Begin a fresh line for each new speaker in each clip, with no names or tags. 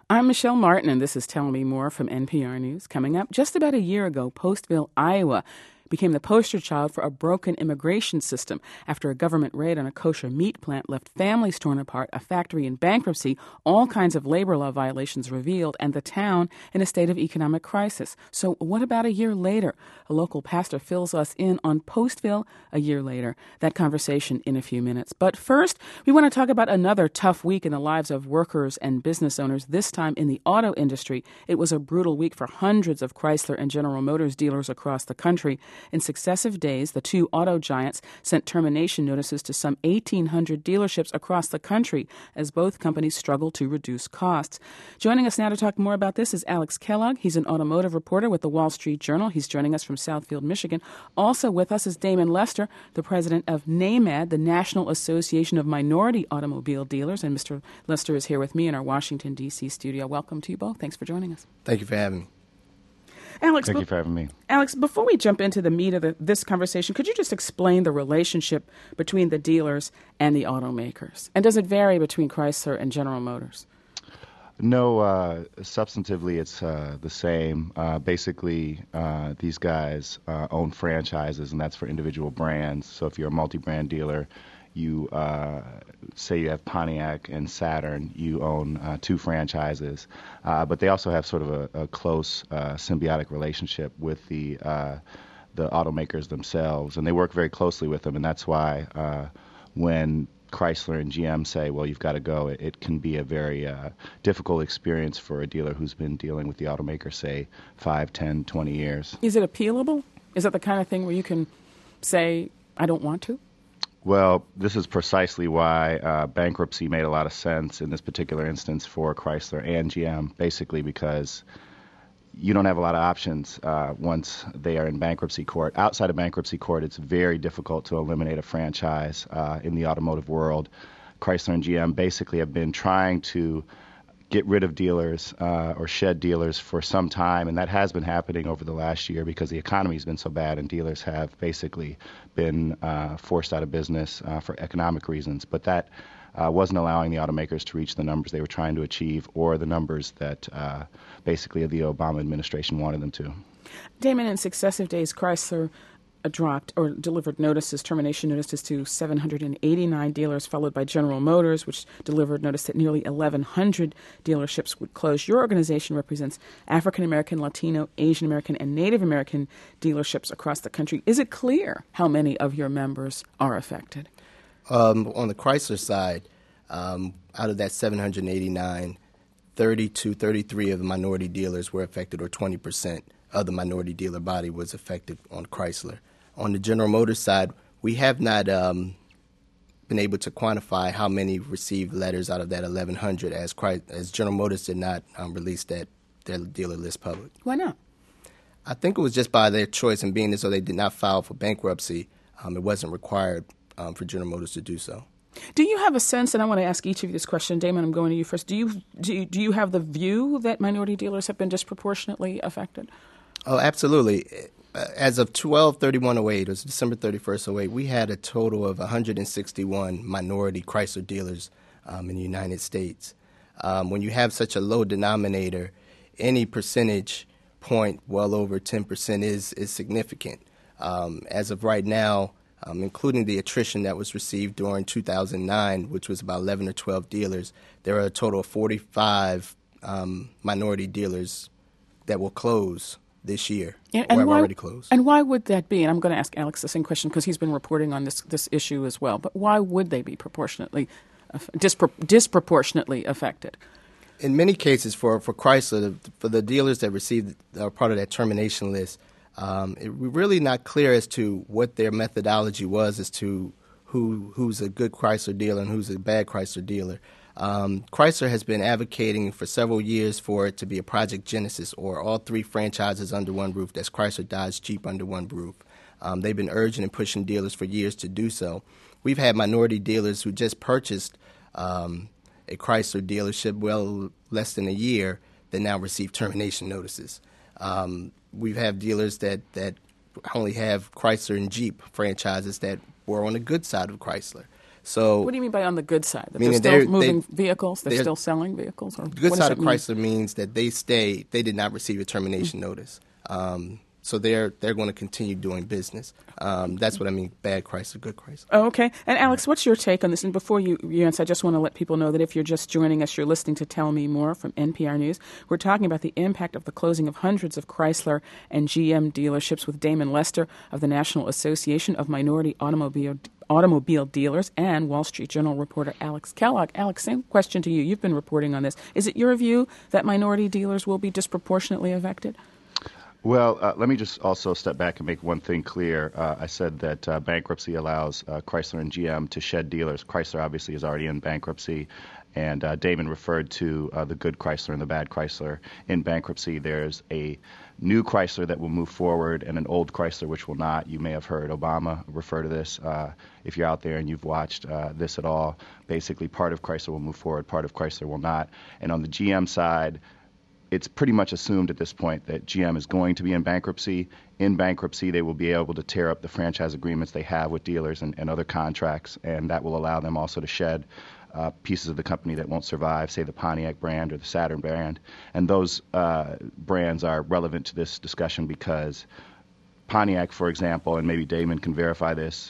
I'm Michelle Martin, and this is Tell Me More from NPR News. Coming up, just about a year ago, Postville, Iowa, became the poster child for a broken immigration system after a government raid on a kosher meat plant left families torn apart, a factory in bankruptcy, all kinds of labor law violations revealed, and the town in a state of economic crisis. So what about a year later? A local pastor fills us in on Postville a year later. That conversation in a few minutes. But first, we want to talk about another tough week in the lives of workers and business owners, this time in the auto industry. It was a brutal week for hundreds of Chrysler and General Motors dealers across the country. In successive days, the two auto giants sent termination notices to some 1,800 dealerships across the country as both companies struggle to reduce costs. Joining us now to talk more about this is Alex Kellogg. He's an automotive reporter with the Wall Street Journal. He's joining us from Southfield, Michigan. Also with us is Damon Lester, the president of NAMAD, the National Association of Minority Automobile Dealers. And Mr. Lester is here with me in our Washington, D.C. studio. Welcome to you both. Thanks for joining us.
Thank you for having me.
Alex,
Thank you for having me.
Alex, before we jump into the meat of this conversation, could you just explain the relationship between the dealers and the automakers? And does it vary between Chrysler and General Motors?
No, substantively, it's the same. Basically, these guys own franchises, and that's for individual brands. So if you're a multi-brand dealer, you say you have Pontiac and Saturn, you own two franchises. But they also have sort of a close symbiotic relationship with the automakers themselves, and they work very closely with them. And that's why when Chrysler and GM say, well, you've got to go, it can be a very difficult experience for a dealer who's been dealing with the automaker, say, 5, 10, 20 years.
Is it appealable? Is it the kind of thing where you can say, I don't want to?
Well, this is precisely why bankruptcy made a lot of sense in this particular instance for Chrysler and GM, basically because you don't have a lot of options once they are in bankruptcy court. Outside of bankruptcy court, it's very difficult to eliminate a franchise in the automotive world. Chrysler and GM basically have been trying to get rid of dealers or shed dealers for some time, and that has been happening over the last year because the economy has been so bad and dealers have basically been forced out of business for economic reasons. But that wasn't allowing the automakers to reach the numbers they were trying to achieve or the numbers that basically the Obama administration wanted them to.
Damon, in successive days, Chrysler dropped or delivered termination notices to 789 dealers, followed by General Motors, which delivered notice that nearly 1,100 dealerships would close. Your organization represents African American, Latino, Asian American, and Native American dealerships across the country. Is it clear how many of your members are affected?
On the Chrysler side, out of that 789, 33 of the minority dealers were affected, or 20% of the minority dealer body was affected on Chrysler. On the General Motors side, we have not been able to quantify how many received letters out of that 1,100, as General Motors did not release their dealer list public.
Why not?
I think it was just by their choice, and being as though they did not file for bankruptcy, it wasn't required for General Motors to do so.
Do you have a sense, and I want to ask each of you this question, Damon, I'm going to you first. Do you have the view that minority dealers have been disproportionately affected?
Oh, absolutely. As of 12/31/08, it was December 31st, 08, we had a total of 161 minority Chrysler dealers in the United States. When you have such a low denominator, any percentage point well over 10% is significant. As of right now, including the attrition that was received during 2009, which was about 11 or 12 dealers, there are a total of 45 minority dealers that will close this year, or have already closed.
And why would that be? And I'm going to ask Alex the same question because he's been reporting on this issue as well. But why would they be disproportionately affected?
In many cases, for Chrysler, for the dealers that received are part of that termination list, it's really not clear as to what their methodology was as to who's a good Chrysler dealer and who's a bad Chrysler dealer. Chrysler has been advocating for several years for it to be a Project Genesis, or all three franchises under one roof. That's Chrysler, Dodge, Jeep under one roof. They've been urging and pushing dealers for years to do so. We've had minority dealers who just purchased a Chrysler dealership well less than a year that now receive termination notices. We have dealers that only have Chrysler and Jeep franchises that were on the good side of Chrysler. So,
what do you mean by on the good side? That
meaning
they're still moving vehicles? They're still selling vehicles? Or
good
what
side
does
of
it mean?
Chrysler means that they did not receive a termination notice. So they're going to continue doing business. That's what I mean, bad Chrysler, good Chrysler.
Oh, okay. And Alex, what's your take on this? And before you answer, I just want to let people know that if you're just joining us, you're listening to Tell Me More from NPR News. We're talking about the impact of the closing of hundreds of Chrysler and GM dealerships with Damon Lester of the National Association of Minority Automobile Dealers and Wall Street Journal reporter Alex Kellogg. Alex, same question to you. You've been reporting on this. Is it your view that minority dealers will be disproportionately affected?
Well, let me just also step back and make one thing clear. I said that bankruptcy allows Chrysler and GM to shed dealers. Chrysler obviously is already in bankruptcy, and Damon referred to the good Chrysler and the bad Chrysler in bankruptcy. There's a new Chrysler that will move forward and an old Chrysler which will not. You may have heard Obama refer to this. If you're out there and you've watched this at all, basically part of Chrysler will move forward, part of Chrysler will not. And on the GM side, it's pretty much assumed at this point that GM is going to be in bankruptcy. In bankruptcy, they will be able to tear up the franchise agreements they have with dealers and other contracts, and that will allow them also to shed pieces of the company that won't survive, say the Pontiac brand or the Saturn brand. And those brands are relevant to this discussion because Pontiac, for example, and maybe Damon can verify this,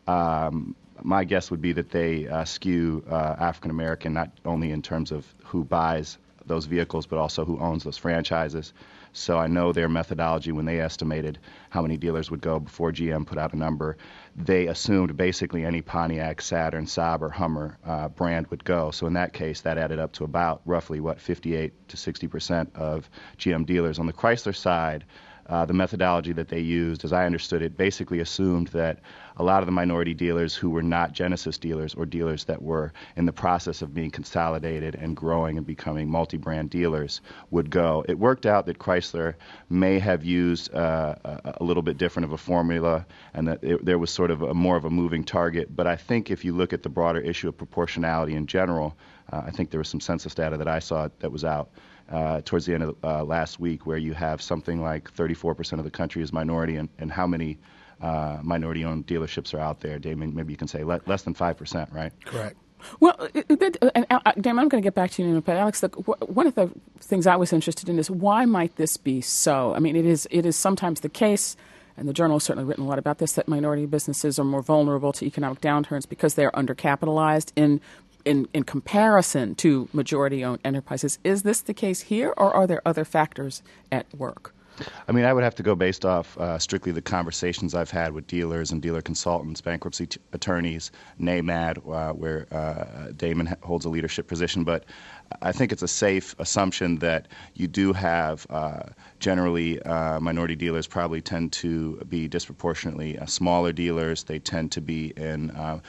my guess would be that they skew African American, not only in terms of who buys those vehicles, but also who owns those franchises. So I know their methodology when they estimated how many dealers would go before GM put out a number, they assumed basically any Pontiac, Saturn, Saab, or Hummer brand would go. So in that case, that added up to about roughly, 58 to 60% of GM dealers. On the Chrysler side, the methodology that they used, as I understood it, basically assumed that a lot of the minority dealers who were not Genesis dealers or dealers that were in the process of being consolidated and growing and becoming multi-brand dealers would go. It worked out that Chrysler may have used a little bit different of a formula and that there was sort of more of a moving target. But I think if you look at the broader issue of proportionality in general, I think there was some census data that I saw that was out towards the end of last week where you have something like 34% of the country is minority, and how many minority-owned dealerships are out there? Damon, maybe you can say less than 5%, right?
Correct.
Well, and Damon, I'm going to get back to you in a minute, but Alex, one of the things I was interested in is why might this be so? I mean, it is sometimes the case, and the Journal has certainly written a lot about this, that minority businesses are more vulnerable to economic downturns because they are undercapitalized in comparison to majority-owned enterprises. Is this the case here, or are there other factors at work?
I mean, I would have to go based off strictly the conversations I've had with dealers and dealer consultants, bankruptcy attorneys, NAMAD, where Damon holds a leadership position. But I think it's a safe assumption that you do have generally minority dealers probably tend to be disproportionately smaller dealers. They tend to be in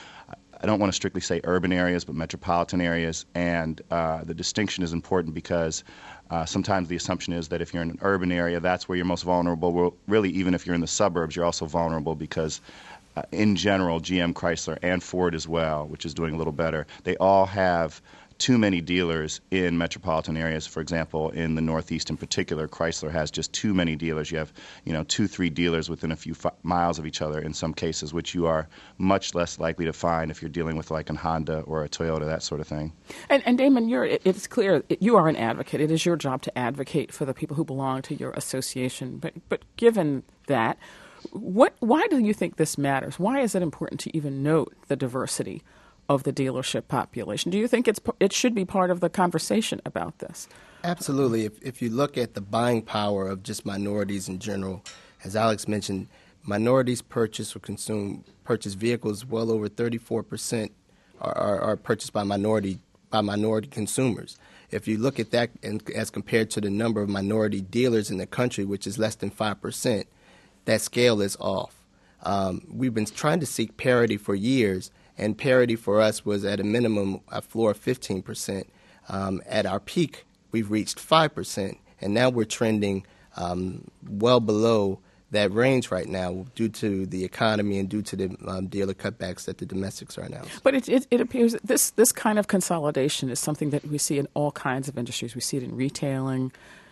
I don't want to strictly say urban areas, but metropolitan areas. And the distinction is important because sometimes the assumption is that if you're in an urban area, that's where you're most vulnerable. Well, really, even if you're in the suburbs, you're also vulnerable because in general, GM, Chrysler, and Ford as well, which is doing a little better, they all have too many dealers in metropolitan areas. For example, in the Northeast in particular, Chrysler has just too many dealers. You have, 2-3 dealers within a few miles of each other in some cases, which you are much less likely to find if you're dealing with like a Honda or a Toyota, that sort of thing.
And Damon, it's clear you are an advocate. It is your job to advocate for the people who belong to your association. But given that, why do you think this matters? Why is it important to even note the diversity of the dealership population? Do you think it should be part of the conversation about this?
Absolutely. If you look at the buying power of just minorities in general, as Alex mentioned, minorities purchase vehicles well over 34% are purchased by minority consumers. If you look at that and as compared to the number of minority dealers in the country, which is less than 5%, that scale is off. We've been trying to seek parity for years, and parity for us was at a minimum a floor of 15%. At our peak, we've reached 5%, and now we're trending well below that range right now due to the economy and due to the dealer cutbacks that the domestics are announcing.
But it appears that this kind of consolidation is something that we see in all kinds of industries. We see it in retailing.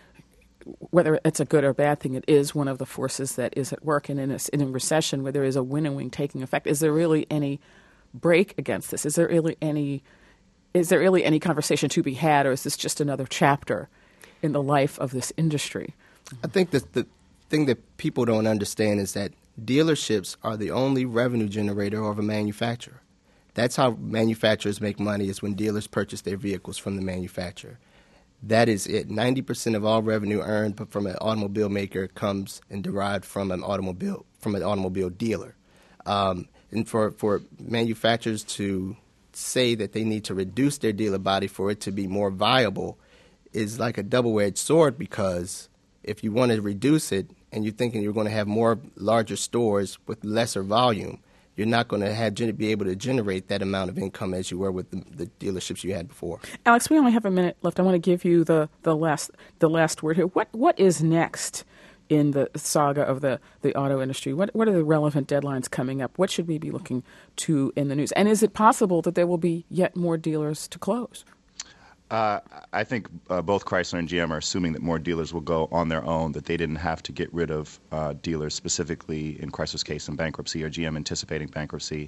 Whether it's a good or bad thing, it is one of the forces that is at work. And in a recession where there is a winnowing taking effect, is there really any break against this? Is there really any conversation to be had, or is this just another chapter in the life of this industry?
I think that the thing that people don't understand is that dealerships are the only revenue generator of a manufacturer. That's how manufacturers make money, is when dealers purchase their vehicles from the manufacturer. That is it. 90% of all revenue earned from an automobile maker comes and derived from an automobile dealer. And for manufacturers to say that they need to reduce their dealer body for it to be more viable is like a double-edged sword, because if you want to reduce it and you're thinking you're going to have more larger stores with lesser volume, you're not going to be able to generate that amount of income as you were with the dealerships you had before.
Alex, we only have a minute left. I want to give you the last word here. What is next in the saga of the auto industry? What are the relevant deadlines coming up? What should we be looking to in the news? And is it possible that there will be yet more dealers to close?
I think both Chrysler and GM are assuming that more dealers will go on their own, that they didn't have to get rid of dealers, specifically in Chrysler's case in bankruptcy, or GM anticipating bankruptcy,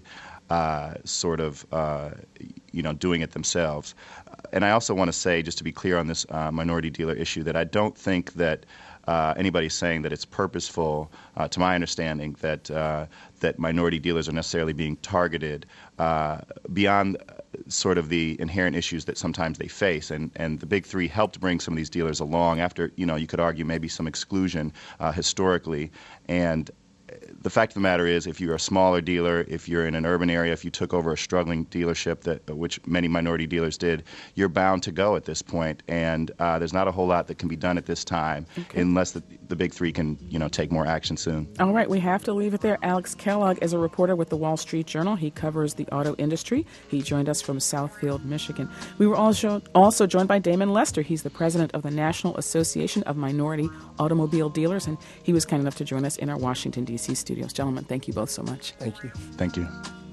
doing it themselves. And I also want to say, just to be clear on this minority dealer issue, that I don't think that anybody's saying that it's purposeful, to my understanding, that minority dealers are necessarily being targeted beyond sort of the inherent issues that sometimes they face. And the Big Three helped bring some of these dealers along after, you could argue maybe some exclusion historically. And the fact of the matter is, if you're a smaller dealer, if you're in an urban area, if you took over a struggling dealership, which many minority dealers did, you're bound to go at this point. And there's not a whole lot that can be done at this time, unless the Big Three can, take more action soon.
All right, we have to leave it there. Alex Kellogg is a reporter with the Wall Street Journal. He covers the auto industry. He joined us from Southfield, Michigan. We were also joined by Damon Lester. He's the president of the National Association of Minority Automobile Dealers, and he was kind enough to join us in our Washington, D.C. studios. Gentlemen, thank you both so much.
Thank you.
Thank you.